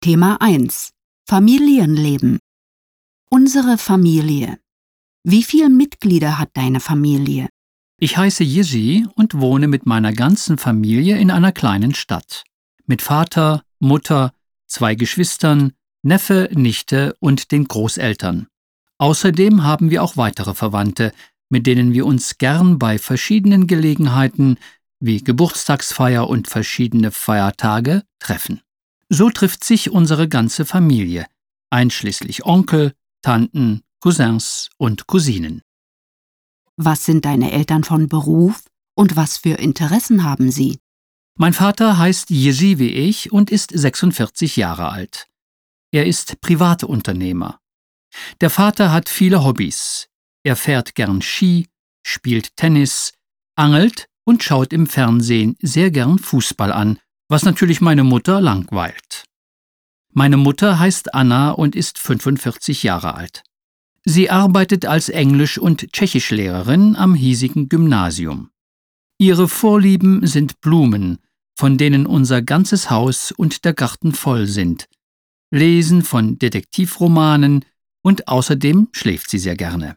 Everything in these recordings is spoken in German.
Thema 1: Familienleben. Unsere Familie. Wie viele Mitglieder hat deine Familie? Ich heiße Jiří und wohne mit meiner ganzen Familie in einer kleinen Stadt. Mit Vater, Mutter, 2 Geschwistern, Neffe, Nichte und den Großeltern. Außerdem haben wir auch weitere Verwandte, mit denen wir uns gern bei verschiedenen Gelegenheiten wie Geburtstagsfeier und verschiedene Feiertage treffen. So trifft sich unsere ganze Familie, einschließlich Onkel, Tanten, Cousins und Cousinen. Was sind deine Eltern von Beruf und was für Interessen haben sie? Mein Vater heißt Jiří wie ich und ist 46 Jahre alt. Er ist Privatunternehmer. Der Vater hat viele Hobbys. Er fährt gern Ski, spielt Tennis, angelt und schaut im Fernsehen sehr gern Fußball an, was natürlich meine Mutter langweilt. Meine Mutter heißt Anna und ist 45 Jahre alt. Sie arbeitet als Englisch- und Tschechischlehrerin am hiesigen Gymnasium. Ihre Vorlieben sind Blumen, von denen unser ganzes Haus und der Garten voll sind, Lesen von Detektivromanen und außerdem schläft sie sehr gerne.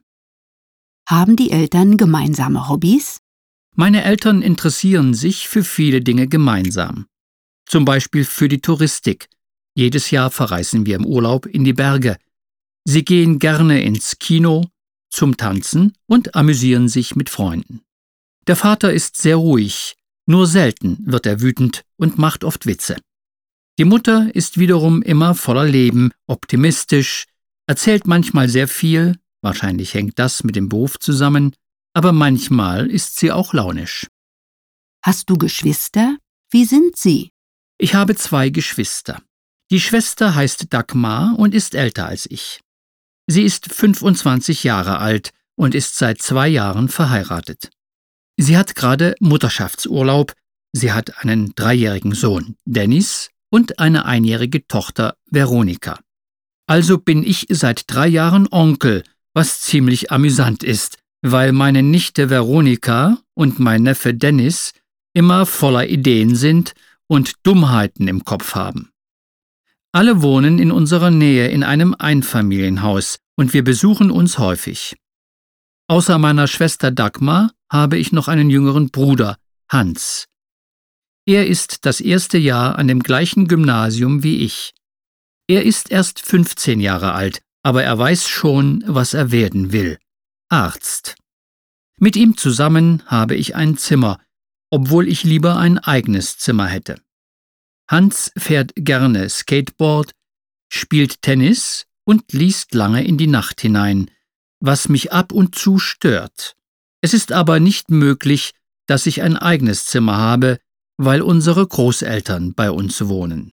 Haben die Eltern gemeinsame Hobbys? Meine Eltern interessieren sich für viele Dinge gemeinsam. Zum Beispiel für die Touristik. Jedes Jahr verreisen wir im Urlaub in die Berge. Sie gehen gerne ins Kino, zum Tanzen und amüsieren sich mit Freunden. Der Vater ist sehr ruhig, nur selten wird er wütend und macht oft Witze. Die Mutter ist wiederum immer voller Leben, optimistisch, erzählt manchmal sehr viel, wahrscheinlich hängt das mit dem Beruf zusammen, aber manchmal ist sie auch launisch. Hast du Geschwister? Wie sind sie? Ich habe 2 Geschwister. Die Schwester heißt Dagmar und ist älter als ich. Sie ist 25 Jahre alt und ist seit 2 Jahren verheiratet. Sie hat gerade Mutterschaftsurlaub, sie hat einen 3-jährigen Sohn, Dennis, und eine 1-jährige Tochter, Veronika. Also bin ich seit 3 Jahren Onkel, was ziemlich amüsant ist, weil meine Nichte Veronika und mein Neffe Dennis immer voller Ideen sind und Dummheiten im Kopf haben. Alle wohnen in unserer Nähe in einem Einfamilienhaus und wir besuchen uns häufig. Außer meiner Schwester Dagmar habe ich noch einen jüngeren Bruder, Hans. Er ist das 1. Jahr an dem gleichen Gymnasium wie ich. Er ist erst 15 Jahre alt, aber er weiß schon, was er werden will: Arzt. Mit ihm zusammen habe ich ein Zimmer, obwohl ich lieber ein eigenes Zimmer hätte. Hans fährt gerne Skateboard, spielt Tennis und liest lange in die Nacht hinein, was mich ab und zu stört. Es ist aber nicht möglich, dass ich ein eigenes Zimmer habe, weil unsere Großeltern bei uns wohnen.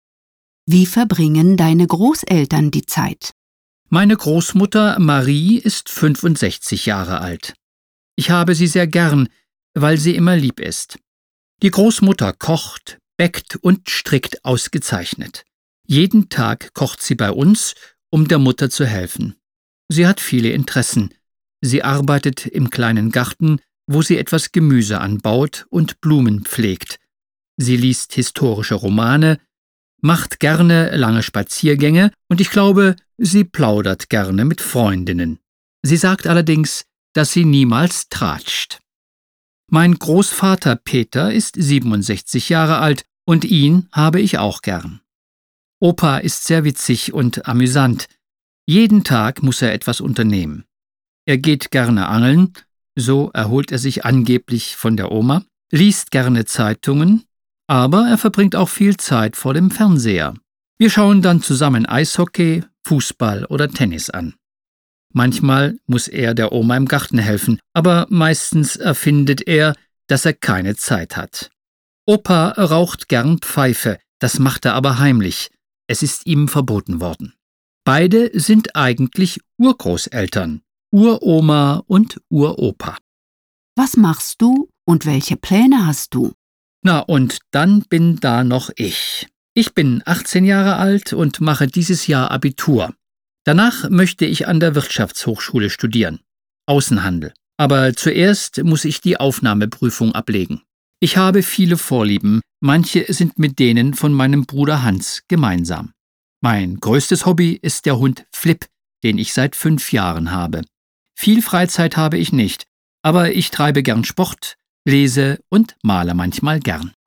Wie verbringen deine Großeltern die Zeit? Meine Großmutter Marie ist 65 Jahre alt. Ich habe sie sehr gern, weil sie immer lieb ist. Die Großmutter kocht, bäckt und strickt ausgezeichnet. Jeden Tag kocht sie bei uns, um der Mutter zu helfen. Sie hat viele Interessen. Sie arbeitet im kleinen Garten, wo sie etwas Gemüse anbaut und Blumen pflegt. Sie liest historische Romane, macht gerne lange Spaziergänge und ich glaube, sie plaudert gerne mit Freundinnen. Sie sagt allerdings, dass sie niemals tratscht. Mein Großvater Peter ist 67 Jahre alt und ihn habe ich auch gern. Opa ist sehr witzig und amüsant. Jeden Tag muss er etwas unternehmen. Er geht gerne angeln, so erholt er sich angeblich von der Oma, liest gerne Zeitungen, aber er verbringt auch viel Zeit vor dem Fernseher. Wir schauen dann zusammen Eishockey, Fußball oder Tennis an. Manchmal muss er der Oma im Garten helfen, aber meistens erfindet er, dass er keine Zeit hat. Opa raucht gern Pfeife, das macht er aber heimlich. Es ist ihm verboten worden. Beide sind eigentlich Urgroßeltern, Uroma und Uropa. Was machst du und welche Pläne hast du? Na, und dann bin da noch ich. Ich bin 18 Jahre alt und mache dieses Jahr Abitur. Danach möchte ich an der Wirtschaftshochschule studieren, Außenhandel. Aber zuerst muss ich die Aufnahmeprüfung ablegen. Ich habe viele Vorlieben, manche sind mit denen von meinem Bruder Hans gemeinsam. Mein größtes Hobby ist der Hund Flip, den ich seit 5 Jahren habe. Viel Freizeit habe ich nicht, aber ich treibe gern Sport, lese und male manchmal gern.